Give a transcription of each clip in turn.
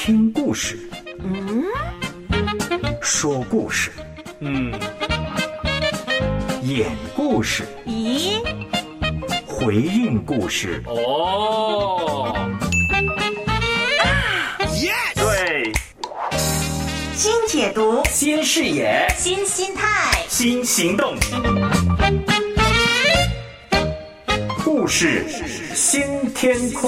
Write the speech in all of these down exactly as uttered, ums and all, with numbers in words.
听故事， 嗯， 说故事， 嗯， 演故事， 咦， 回应故事。 哦， 对， 新解读， 新视野， 新心态， 新行动，故事新天空。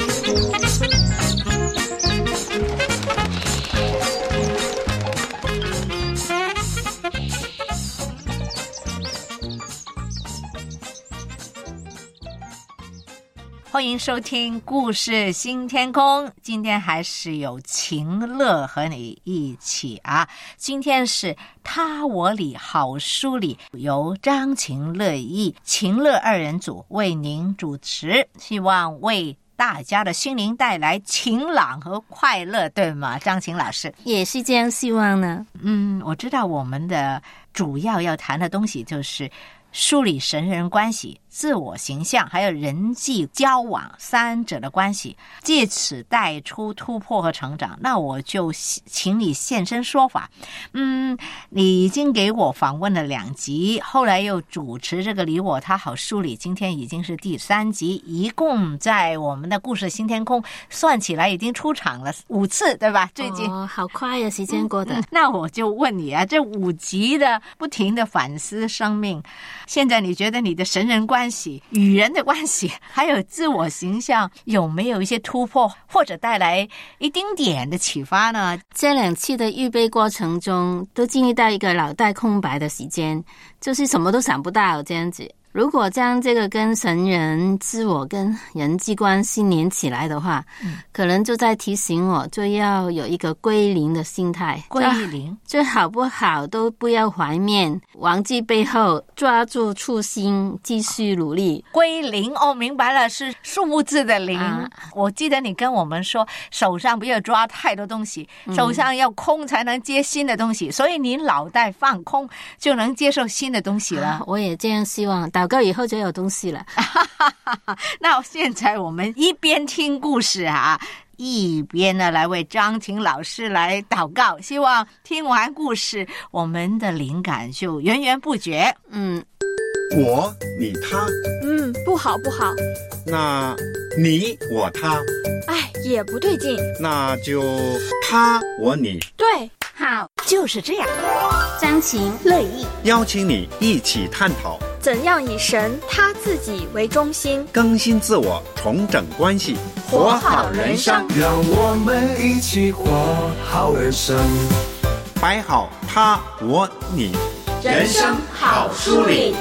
欢迎收听故事新天空，今天还是有晴乐和你一起啊。今天是他我里好书里，由张晴乐译、晴乐二人组为您主持，希望为大家的心灵带来晴朗和快乐，对吗？张晴老师也是这样希望呢。 嗯，我知道我们的主要要谈的东西就是梳理神人关系、自我形象还有人际交往三者的关系，借此带出突破和成长。那我就请你现身说法。嗯，你已经给我访问了两集，后来又主持这个理我他好梳理，今天已经是第三集，一共在我们的故事新天空算起来已经出场了五次，对吧？最近哦，好快呀，时间过得、嗯、 那我就问你啊，这五集的不停的反思生命，现在你觉得你的神人关系、与人的关系还有自我形象有没有一些突破，或者带来一丁点的启发呢？ 这两次的预备过程中都经历到一个脑袋空白的时间，就是什么都想不到这样子。如果将这个跟神人、自我跟人际关系连起来的话、嗯、可能就在提醒我就要有一个归零的心态。 归零， 就好不好都不要怀念，忘记背后，抓住初心，继续努力。 归零，哦，明白了，是数字的零、啊、我记得你跟我们说手上不要抓太多东西、嗯、手上要空才能接新的东西，所以你脑袋放空就能接受新的东西了、啊、 我也这样希望，祷告以后就有东西了。 那现在我们一边听故事啊，一边呢来为张晴老师来祷告，希望听完故事我们的灵感就源源不绝。 嗯， 我你他， 嗯，不好不好。 那你我他， 哎，也不对劲。 那就他我你。 对， 好，就是这样。 张晴乐意邀请你一起探讨怎样以神他自己为中心， 更新自我，重整关系， 活好人生。 让我们一起活好人生， 摆好他我你， 人生好梳理。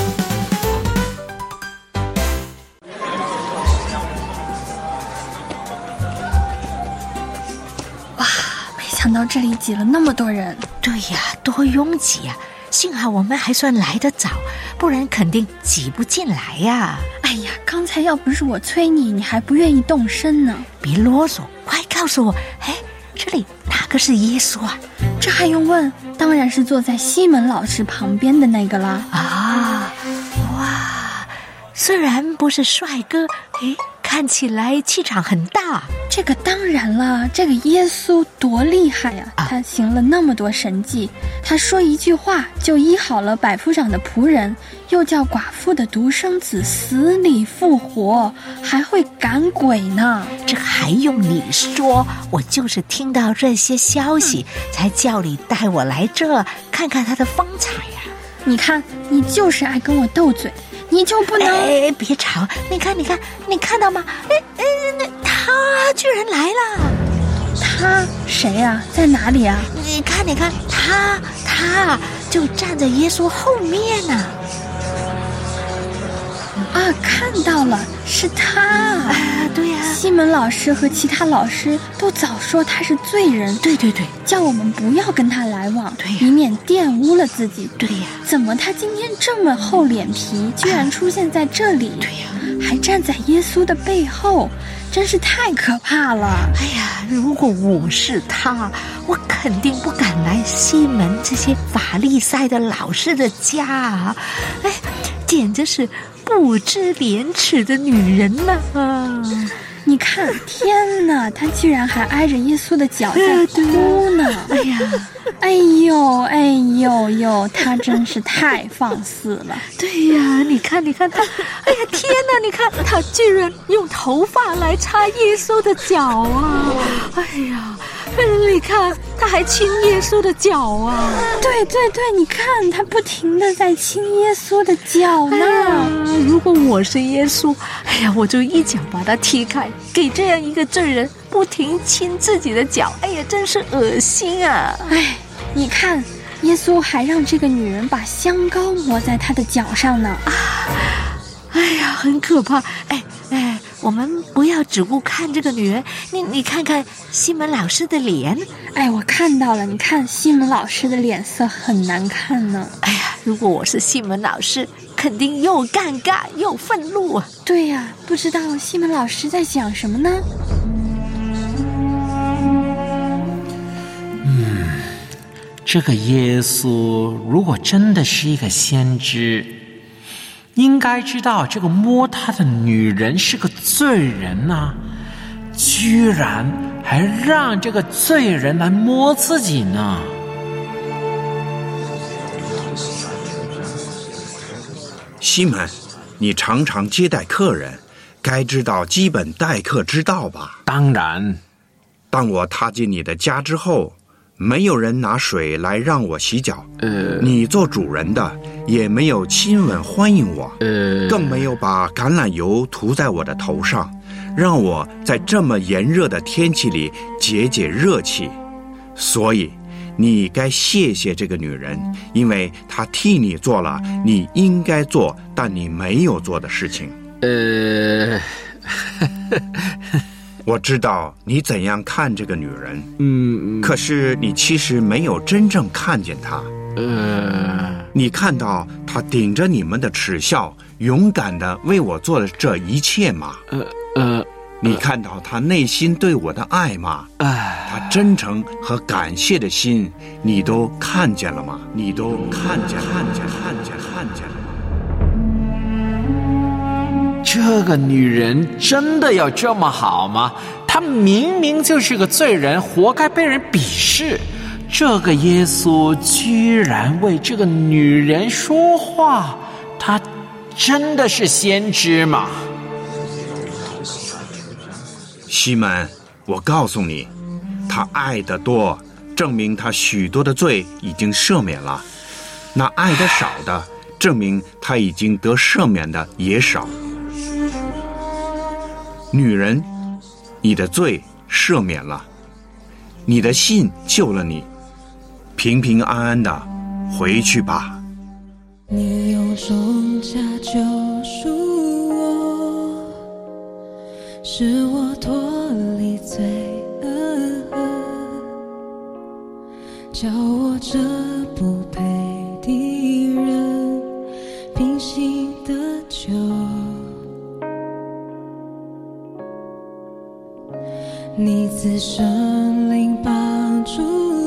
哇，没想到这里挤了那么多人。 对呀，多拥挤呀！幸好我们还算来得早，不然肯定挤不进来呀。 哎呀，刚才要不是我催你，你还不愿意动身呢。 别啰嗦，快告诉我，哎，这里哪个是耶稣啊？ 这还用问？当然是坐在西门老师旁边的那个啦。 啊，哇，虽然不是帅哥，哎，看起来气场很大。 这个当然了，这个耶稣多厉害呀、啊！他行了那么多神迹，他说一句话就医好了百夫长的仆人，又叫寡妇的独生子死里复活，还会赶鬼呢。 这还用你说？我就是听到这些消息、嗯、才叫你带我来这看看他的风采呀、啊！ 你看，你就是爱跟我斗嘴，你就不能…… 哎，别吵！你看，你看，你看到吗？哎哎，那他居然来了！ 他谁呀、啊？在哪里啊？ 你看，你看，他他就站在耶稣后面呢、 啊。啊，看到了，是他啊！ 对呀、啊， 西门老师和其他老师都早说他是罪人， 对对对， 叫我们不要跟他来往， 对呀、 以免玷污了自己。 对呀， 怎么他今天这么厚脸皮，居然出现在这里？ 对呀， 还站在耶稣的背后，真是太可怕了。 哎呀，如果我是他，我肯定不敢来西门这些法利赛的老师的家啊！哎，简直是不知廉耻的女人呐、啊！ 你看，天哪，他居然还挨着耶稣的脚在哭呢！ 哎呀， 哎呦，哎呦呦，他真是太放肆了。 对呀，你看，你看他，哎呀，天哪，你看他居然用头发来擦耶稣的脚啊！哎呀，你看他还亲耶稣的脚啊！ 对对对，你看他不停地在亲耶稣的脚呢。 哎，如果我是耶稣，哎呀，我就一脚把他踢开，给这样一个罪人不停亲自己的脚，哎呀，真是恶心啊！ 哎，你看，耶稣还让这个女人把香膏抹在他的脚上呢。 啊，哎呀，很可怕！哎哎，我们不要只顾看这个女人，你你看看西门老师的脸。 哎，我看到了，你看西门老师的脸色很难看呢。 哎呀，如果我是西门老师，肯定又尴尬又愤怒啊！ 对呀，不知道西门老师在想什么呢？ 嗯，这个耶稣如果真的是一个先知，应该知道这个摸他的女人是个罪人啊，居然还让这个罪人来摸自己呢。 西门，你常常接待客人，该知道基本待客之道吧？ 当然。 当我踏进你的家之后，没有人拿水来让我洗脚， 呃， 你做主人的也没有亲吻欢迎我， 呃， 更没有把橄榄油涂在我的头上，让我在这么炎热的天气里解解热气。所以你该谢谢这个女人，因为她替你做了你应该做但你没有做的事情。 呃我知道你怎样看这个女人， 嗯， 可是你其实没有真正看见她。 呃， 你看到她顶着你们的耻笑，勇敢地为我做了这一切吗？ 呃呃， 你看到她内心对我的爱吗？ 哎， 她真诚和感谢的心，你都看见了吗？你都看见，看见，看见，看见了吗？ 这个女人真的要这么好吗？她明明就是个罪人，活该被人鄙视。这个耶稣居然为这个女人说话，他真的是先知吗？ 西门，我告诉你，他爱得多，证明他许多的罪已经赦免了；那爱得少的，证明他已经得赦免的也少。女人，你的罪赦免了，你的信救了你，平平安安的回去吧。 你用重价救赎我，使我脱离罪恶，叫我这不配的人平心得救。你赐圣灵帮助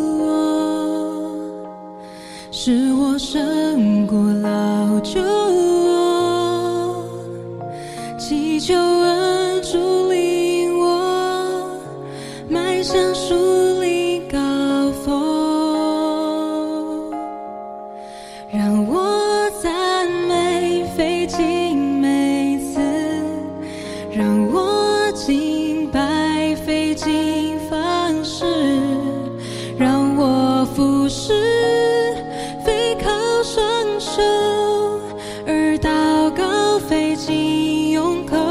我，使我胜过老旧我，祈求恩主领我迈向树林高峰，让我赞美费尽每次，让我敬拜费尽方式，让我服侍非靠双手，而祷告费尽用口，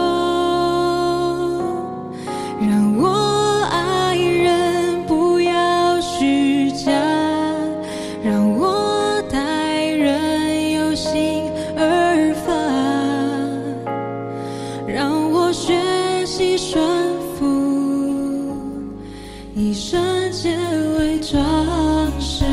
让我爱人不要虚假，让我待人有心而发，让我学习顺服，以圣洁为装饰，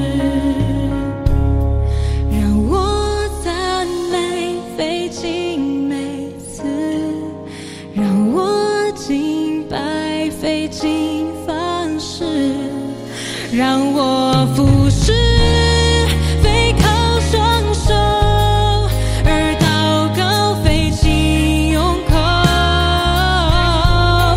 让我赞美费尽每次，让我敬拜费尽方式，让我服侍非靠双手，而祷告费尽用口，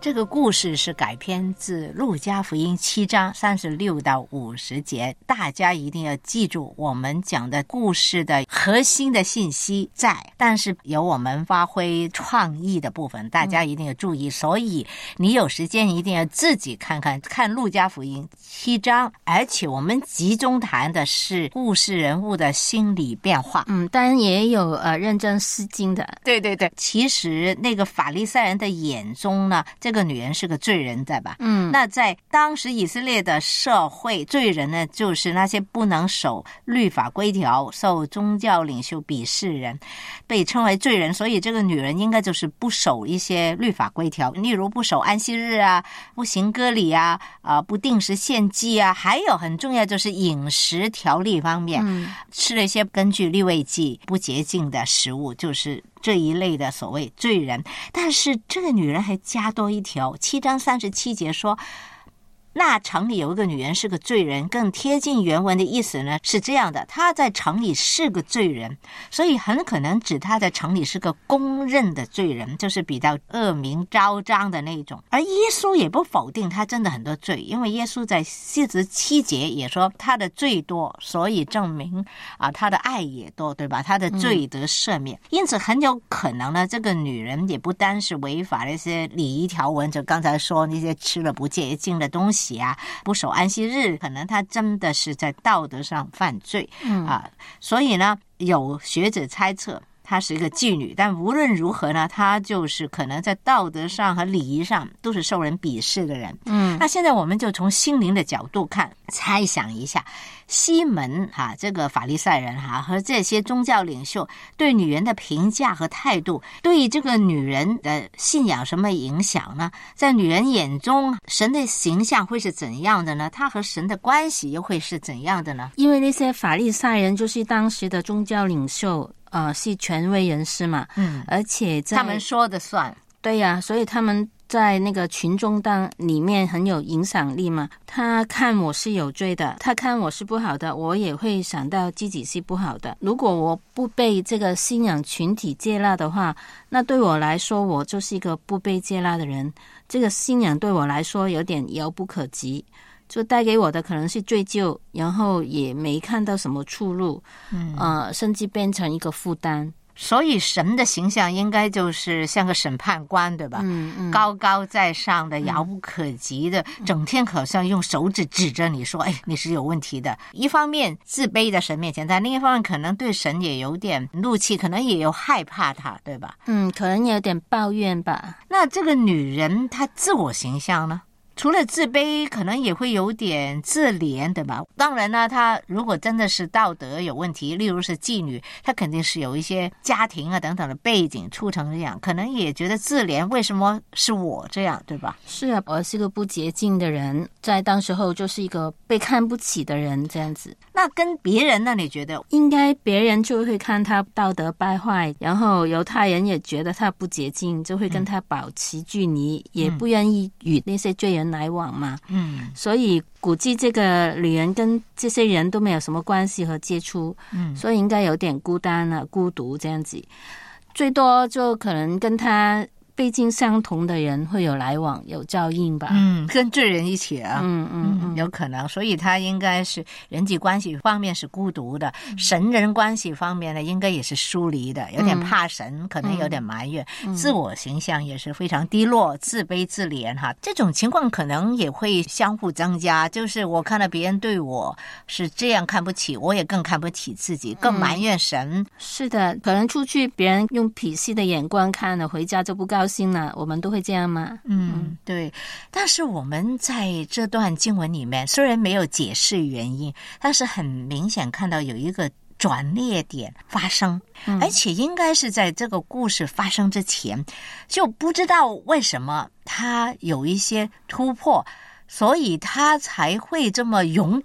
这个故事是改编自路加福音七章三十六到五十节，大家一定要记住我们讲的故事的核心的信息在，但是有我们发挥创意的部分，大家一定要注意、嗯、所以你有时间一定要自己看看看路加福音七章，而且我们集中谈的是故事人物的心理变化。 嗯，当然也有呃认真诗经的。 对对对，其实那个法利赛人的眼中呢，这个女人是个罪人，对吧？ 嗯， 那在当时以色列的社会，罪人呢就是那些不能守律法规条、受宗教领袖鄙视人，被称为罪人。所以这个女人应该就是不守一些律法规条，例如不守安息日啊，不行割礼啊，呃，不定时献祭啊，还有很重要就是饮食条例方面，嗯，吃了一些根据利未记不洁净的食物，就是这一类的所谓罪人。但是这个女人还加多一条，七章三十七节说，那城里有一个女人是个罪人，更贴近原文的意思呢是这样的，她在城里是个罪人，所以很可能指她在城里是个公认的罪人，就是比较恶名昭彰的那种。而耶稣也不否定她真的很多罪，因为耶稣在四十七节也说她的罪多，所以证明啊她的爱也多，对吧？她的罪得赦免、嗯、因此很有可能呢，这个女人也不单是违反那些礼仪条文，就刚才说那些吃了不洁净的东西啊，不守安息日，可能他真的是在道德上犯罪、嗯、啊。所以呢，有学者猜测她是一个妓女，但无论如何呢，她就是可能在道德上和礼仪上都是受人鄙视的人。嗯，那现在我们就从心灵的角度看，猜想一下，西门哈、啊、这个法利赛人哈、啊、和这些宗教领袖对女人的评价和态度，对这个女人的信仰什么影响呢？在女人眼中，神的形象会是怎样的呢？她和神的关系又会是怎样的呢？ 因为那些法利赛人就是当时的宗教领袖。呃，是权威人士嘛，嗯，而且在他们说的算， 对呀、啊，所以他们在那个群众当里面很有影响力嘛。他看我是有罪的，他看我是不好的，我也会想到自己是不好的。如果我不被这个信仰群体接纳的话，那对我来说，我就是一个不被接纳的人。这个信仰对我来说有点遥不可及。就带给我的可能是罪疚，然后也没看到什么出路，嗯，呃，甚至变成一个负担。 所以神的形象应该就是像个审判官，对吧？嗯嗯，高高在上的，遥不可及的，嗯、整天好像用手指指着你说：“哎，你是有问题的。”一方面自卑在神面前，但另一方面可能对神也有点怒气，可能也有害怕他，对吧？ 嗯，可能也有点抱怨吧。 那这个女人她自我形象呢？除了自卑，可能也会有点自怜，对吧？当然呢，她如果真的是道德有问题，例如是妓女，她肯定是有一些家庭啊等等的背景促成这样，可能也觉得自怜，为什么是我这样，对吧？ 是啊，我是个不洁净的人，在当时候就是一个被看不起的人，这样子。 那跟别人呢？你觉得应该别人就会看他道德败坏，然后犹太人也觉得他不洁净，就会跟他保持距离，嗯、也不愿意与那些罪人来往嘛。嗯，所以估计这个女人跟这些人都没有什么关系和接触，嗯，所以应该有点孤单啊、孤独这样子，最多就可能跟他背景相同的人会有来往，有照应吧。 嗯，跟罪人一起啊，嗯嗯嗯，有可能。所以他应该是人际关系方面是孤独的，嗯、神人关系方面呢，应该也是疏离的，有点怕神，嗯、可能有点埋怨，嗯、自我形象也是非常低落，自卑自怜哈。这种情况可能也会相互增加，就是我看到别人对我是这样看不起，我也更看不起自己，更埋怨神。 嗯、是的，可能出去别人用鄙视的眼光看了，回家就不高兴。心了，我们都会这样吗？ 嗯，对。但是我们在这段经文里面，虽然没有解释原因，但是很明显看到有一个转捩点发生，嗯、而且应该是在这个故事发生之前，就不知道为什么他有一些突破，所以他才会这么勇敢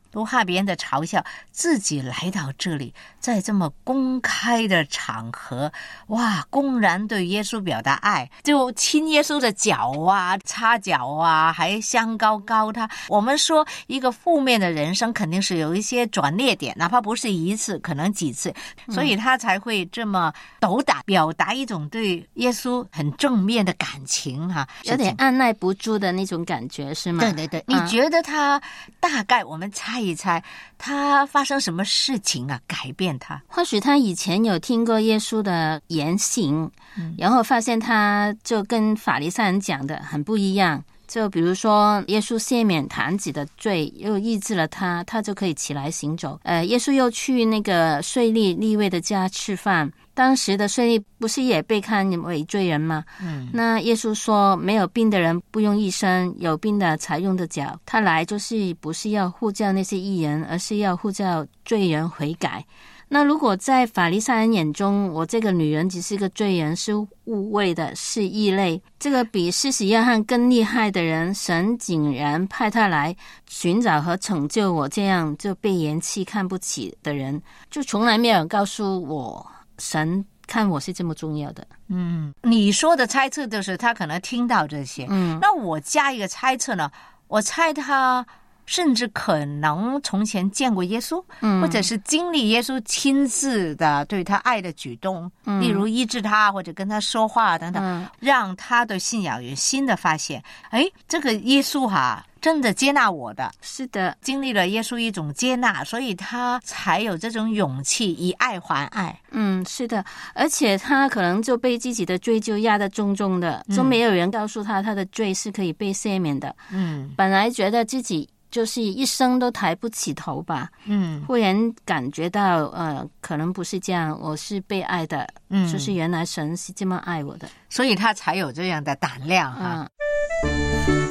都怕别人的嘲笑，自己来到这里，在这么公开的场合，哇，公然对耶稣表达爱，就亲耶稣的脚啊，擦脚啊，还香膏膏他。我们说一个负面的人生肯定是有一些转捩点，哪怕不是一次，可能几次，所以他才会这么斗胆表达一种对耶稣很正面的感情哈、啊， 有点按耐不住的那种感觉是吗？ 对对对，你觉得他大概我们猜一猜他发生什么事情啊改变他？ 或许他以前有听过耶稣的言行、嗯、然后发现他就跟法利赛人讲的很不一样，就比如说耶稣赦免坛子的罪，又医治了他，他就可以起来行走。呃，耶稣又去那个税吏利未的家吃饭，当时的税吏不是也被看为罪人吗？嗯，那耶稣说没有病的人不用医生，有病的才用的脚，他来就是不是要呼叫那些义人，而是要呼叫罪人悔改。那如果在法利赛人眼中，我这个女人只是个罪人，是污秽的，是异类，这个比施洗约翰更厉害的人，神竟然派他来寻找和拯救我这样就被嫌弃看不起的人，就从来没有人告诉我神看我是这么重要的。 嗯，你说的猜测就是他可能听到这些，嗯，那我加一个猜测呢，我猜他甚至可能从前见过耶稣、嗯、或者是经历耶稣亲自的对他爱的举动、嗯、例如医治他或者跟他说话等等、嗯、让他对信仰有新的发现。哎，这个耶稣哈真的接纳我的， 是的， 经历了耶稣一种接纳，所以他才有这种勇气以爱还爱。 嗯，是的，而且他可能就被自己的罪就压得重重的、嗯、就没有人告诉他他的罪是可以被赦免的。嗯，本来觉得自己就是一生都抬不起头吧，嗯，忽然感觉到呃，可能不是这样，我是被爱的，嗯，就是原来神是这么爱我的， 所以他才有这样的胆量哈、 嗯。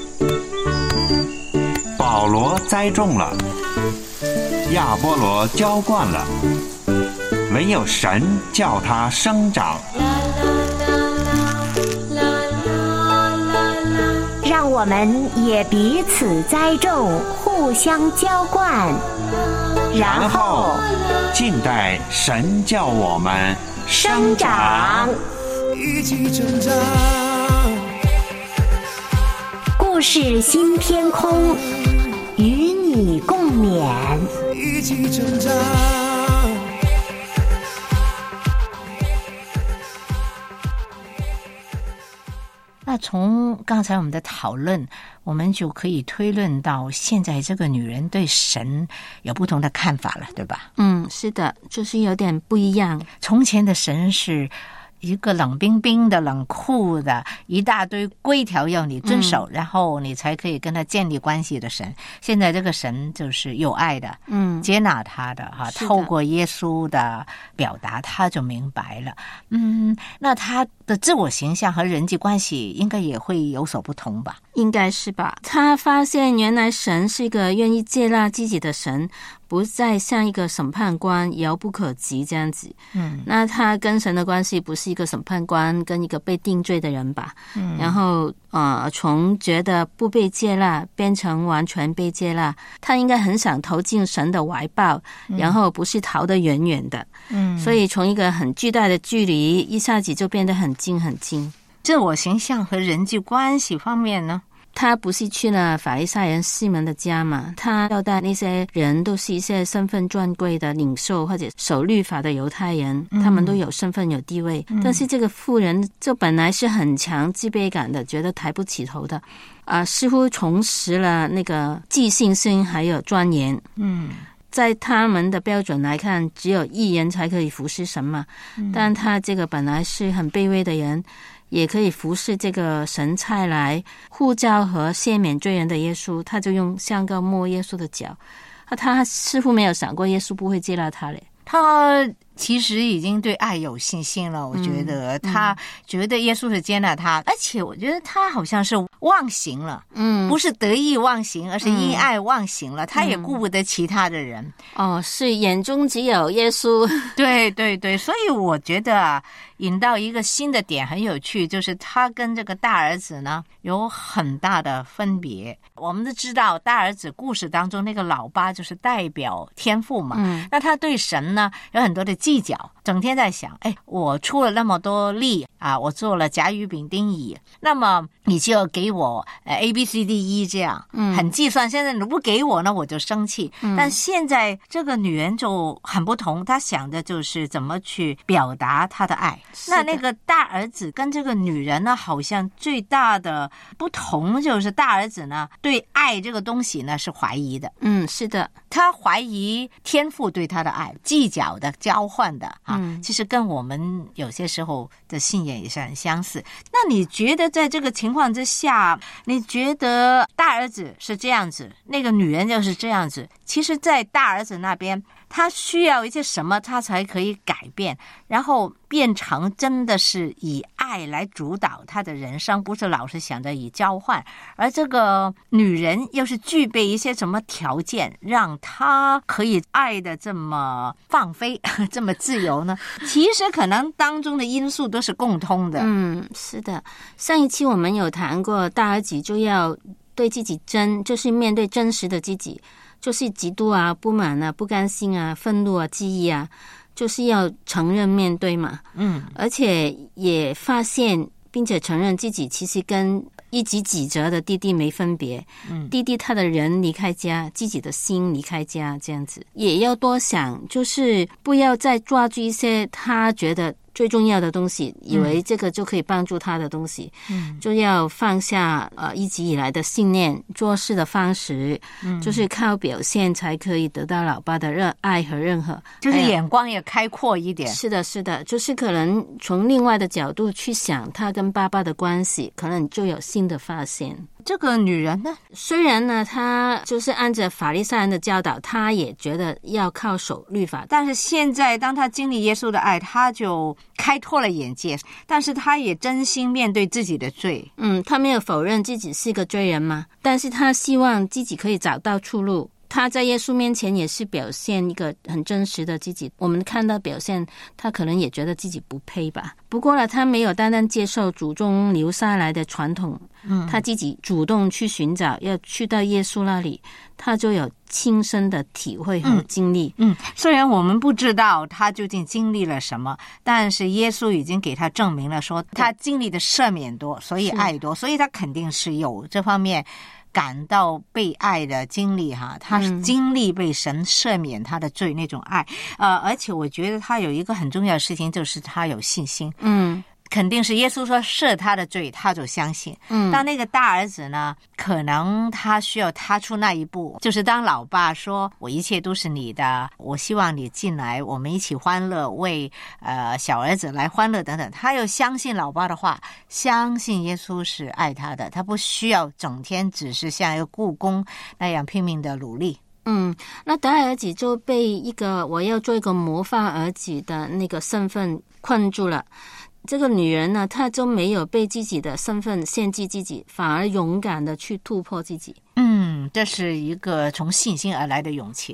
保罗栽种了，亚波罗浇灌了，唯有神叫他生长。 让我们也彼此栽种，互相浇灌，然后静待神叫我们生长， 一起成长。 故事新天空，与你共勉， 一起成长。 那从刚才我们的讨论，我们就可以推论到现在这个女人对神有不同的看法了，对吧？ 嗯，是的，就是有点不一样。 从前的神是一个冷冰冰的、冷酷的，一大堆规条要你遵守、嗯、然后你才可以跟他建立关系的神。现在这个神就是有爱的，嗯，接纳他的哈，透过耶稣的表达，他就明白了。嗯，那他的自我形象和人际关系应该也会有所不同吧？ 应该是吧。他发现原来神是一个愿意接纳自己的神，不再像一个审判官遥不可及这样子。嗯，那他跟神的关系不是一个审判官跟一个被定罪的人吧？嗯，然后呃，从觉得不被接纳变成完全被接纳，他应该很想投进神的怀抱，嗯、然后不是逃得远远的。嗯，所以从一个很巨大的距离，一下子就变得很近很近。 自我形象和人际关系方面呢？ 他不是去了法利赛人西门的家嘛？他要带那些人都是一些身份尊贵的领袖或者守律法的犹太人、嗯、他们都有身份有地位、嗯、但是这个妇人就本来是很强自卑感的，觉得抬不起头的啊、呃，似乎重拾了那个自信心还有庄严。嗯，在他们的标准来看，只有义人才可以服侍神嘛、嗯、但他这个本来是很卑微的人，也可以服侍这个神差来呼召和赦免罪人的耶稣，他就用香膏摸耶稣的脚。他似乎没有想过耶稣不会接纳他嘞。 他其实已经对爱有信心了。我觉得他觉得耶稣是接纳他，而且我觉得他好像是忘形了，嗯，不是得意忘形，而是因爱忘形了。他也顾不得其他的人。 哦，是眼中只有耶稣。 对对对，所以我觉得啊，引到一个新的点很有趣，就是他跟这个大儿子呢有很大的分别。我们都知道大儿子故事当中那个老八就是代表天父嘛，嗯，那他对神呢有很多的计较，整天在想，哎，我出了那么多力啊，我做了甲乙丙丁乙，那么你就要给我呃 A B C D E 这样，嗯，很计算。现在你不给我呢，我就生气。嗯，但现在这个女人就很不同，她想的就是怎么去表达她的爱。那那个大儿子跟这个女人呢，好像最大的不同就是大儿子呢对爱这个东西呢是怀疑的。 嗯，是的， 他怀疑天父对他的爱，计较的、交换的啊，嗯，其实跟我们有些时候的信仰也是很相似。那你觉得在这个情况之下，你觉得大儿子是这样子，那个女人就是这样子，其实在大儿子那边他需要一些什么他才可以改变，然后变成真的是以爱来主导他的人生，不是老是想着以交换。而这个女人又是具备一些什么条件让她可以爱的这么放飞这么自由呢？其实可能当中的因素都是共通的。 嗯，是的，上一期我们有谈过大儿子就要对自己真，就是面对真实的自己，就是嫉妒啊、不满啊、不甘心啊、愤怒啊、记忆啊，就是要承认面对嘛。嗯，而且也发现并且承认自己其实跟一己几折的弟弟没分别。嗯，弟弟他的人离开家，自己的心离开家，这样子也要多想，就是不要再抓住一些他觉得最重要的东西，以为这个就可以帮助他的东西，嗯，就要放下呃一直以来的信念，做事的方式，嗯，就是靠表现才可以得到老爸的热爱和认可， 就是眼光也开阔一点。 是的，是的，就是可能从另外的角度去想他跟爸爸的关系，可能就有新的发现。 这个女人呢， 虽然呢她就是按着法利赛人的教导，她也觉得要靠守律法， 但是现在当她经历耶稣的爱，她就开拓了眼界，但是她也真心面对自己的罪。 嗯，她没有否认自己是个罪人嘛，但是她希望自己可以找到出路。他在耶稣面前也是表现一个很真实的自己，我们看到表现，他可能也觉得自己不配吧。不过呢，他没有单单接受祖宗留下来的传统，嗯，他自己主动去寻找，要去到耶稣那里，他就有亲身的体会和经历。 嗯，嗯虽然我们不知道他究竟经历了什么，但是耶稣已经给他证明了说，他经历的赦免多，所以爱多，所以他肯定是有这方面感到被爱的经历哈，他是经历被神赦免他的罪那种爱，呃，而且我觉得他有一个很重要的事情，就是他有信心。嗯。肯定是耶稣说赦他的罪，他就相信。嗯，当那个大儿子呢，可能他需要踏出那一步，就是当老爸说我一切都是你的，我希望你进来，我们一起欢乐，为呃小儿子来欢乐等等，他又相信老爸的话，相信耶稣是爱他的，他不需要整天只是像一个雇工那样拼命的努力。 嗯，那大儿子就被一个我要做一个模范儿子的那个身份困住了。这个女人呢，她就没有被自己的身份限制自己，反而勇敢的去突破自己。 嗯，这是一个从信心而来的勇气。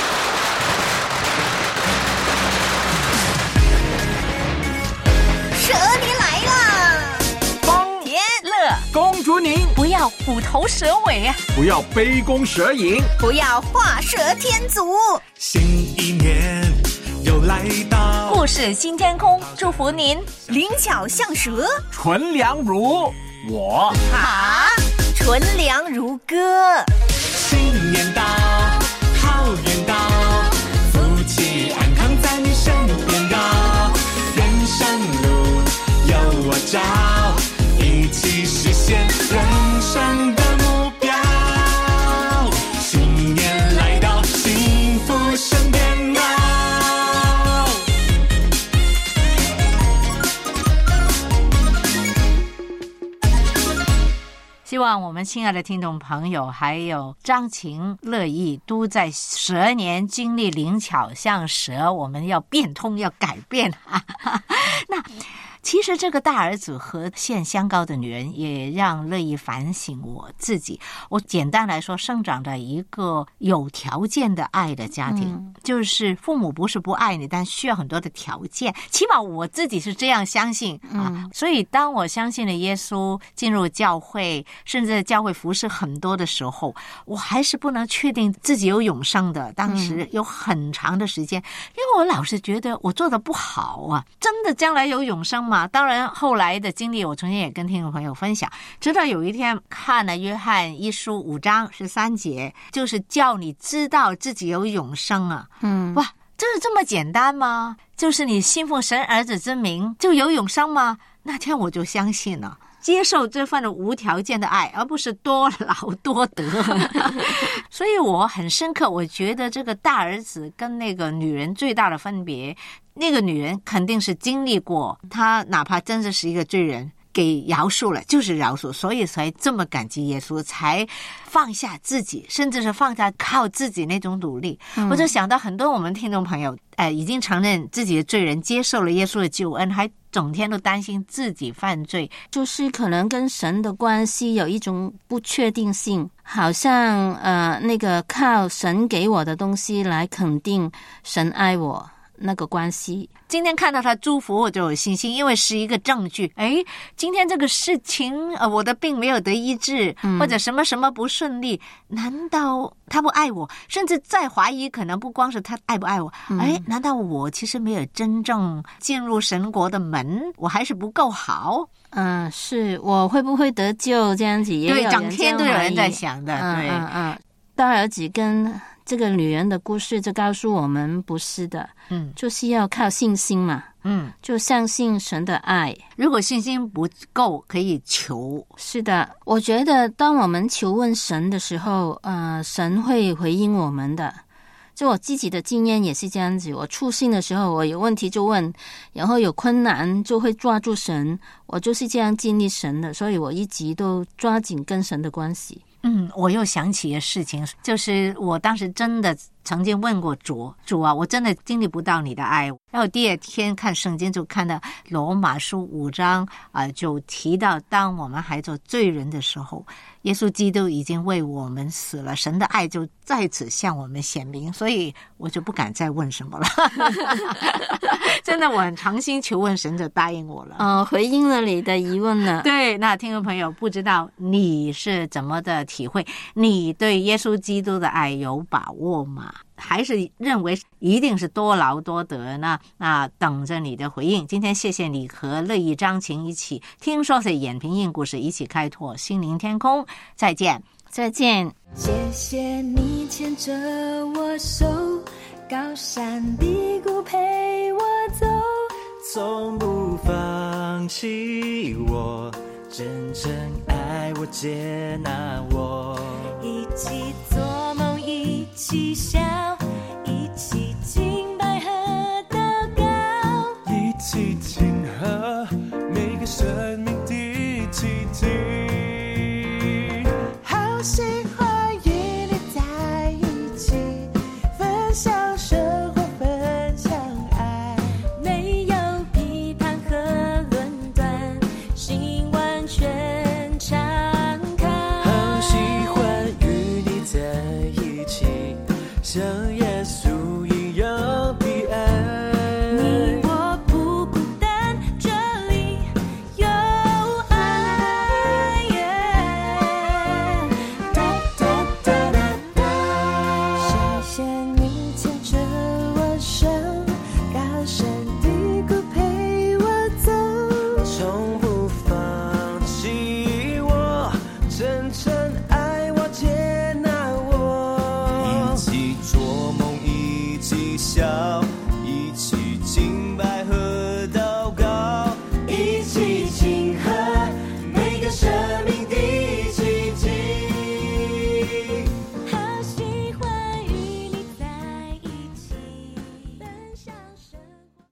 蛇年来了， 风天乐， 公主您不要虎头蛇尾啊， 不要杯弓蛇影， 不要画蛇添足。 新一年又来到， 故事新天空，祝福您灵巧像蛇， 纯良如我， 啊，纯良如歌。 新年到，好运到，福气安康在你身边绕，人生路有我找，一起实现人生的目标。新年来到，幸福身边绕。 希望望我们亲爱的听众朋友还有张晴乐意都在蛇年经历灵巧像蛇，我们要变通，要改变那其实这个大儿子和献香膏的女人也让乐意反省我自己。我简单来说，生长在一个有条件的爱的家庭、嗯、就是父母不是不爱你，但需要很多的条件，起码我自己是这样相信、嗯、啊。所以当我相信了耶稣，进入教会，甚至教会服侍很多的时候，我还是不能确定自己有永生的。当时有很长的时间、嗯、因为我老是觉得我做的不好啊，真的将来有永生吗？当然后来的经历我曾经也跟听众朋友分享，直到有一天看了约翰一书五章十三节，就是叫你知道自己有永生啊。嗯，哇，这是这么简单吗？就是你信奉神儿子之名就有永生吗？那天我就相信了，接受这份无条件的爱，而不是多劳多得所以我很深刻，我觉得这个大儿子跟那个女人最大的分别，那个女人肯定是经历过，她哪怕真的是一个罪人，给饶恕了，就是饶恕，所以才这么感激耶稣，才放下自己，甚至是放下靠自己那种努力、嗯、我就想到很多我们听众朋友呃，已经承认自己的罪人，接受了耶稣的救恩，还整天都担心自己犯罪， 就是可能跟神的关系有一种不确定性，好像呃那个靠神给我的东西来肯定神爱我那个关系。 今天看到他祝福我就有信心，因为是一个证据。诶，今天这个事情呃，我的病没有得医治、嗯、或者什么什么不顺利，难道他不爱我？甚至再怀疑，可能不光是他爱不爱我、嗯、诶，难道我其实没有真正进入神国的门，我还是不够好？ 嗯，是我会不会得救这样子也有人这样怀疑， 对，整天都有人在想的。 嗯对嗯嗯，大儿子跟这个女人的故事就告诉我们，不是的，嗯，就是要靠信心嘛，嗯，就相信神的爱。 如果信心不够，可以求。 是的，我觉得当我们求问神的时候，呃，神会回应我们的。就我自己的经验也是这样子，我初信的时候，我有问题就问，然后有困难就会抓住神，我就是这样经历神的，所以我一直都抓紧跟神的关系。 嗯，我又想起一个事情，就是我当时真的曾经问过主，主啊，我真的经历不到你的爱。然后第二天看圣经就看到罗马书五章啊、呃，就提到当我们还做罪人的时候，耶稣基督已经为我们死了，神的爱就在此向我们显明，所以我就不敢再问什么了真的，我很诚心求问神，就答应我了。 哦，回应了你的疑问了。 对，那听众朋友，不知道你是怎么的体会？你对耶稣基督的爱有把握吗？还是认为一定是多劳多得呢？那等着你的回应。今天谢谢你和乐意张晴一起听说是眼平硬故事，一起开拓心灵天空。再见， 再见。 谢谢你牵着我手，高山低谷陪我走， 从不放弃我，真正爱我接纳我， 一起做梦一起笑，一起敬拜和祷告， 一起庆贺每个生命的奇迹。 好喜欢与你在一起，分享生活，分享爱，没有批判和论断，心完全敞开。 好喜欢与你在一起，像耶稣一样的爱， 你我不孤单，这里有爱。哒哒哒哒哒，谢谢你牵着我手，高山低谷陪我走， 从不放弃我，真正爱我接纳我，一起做梦一起笑，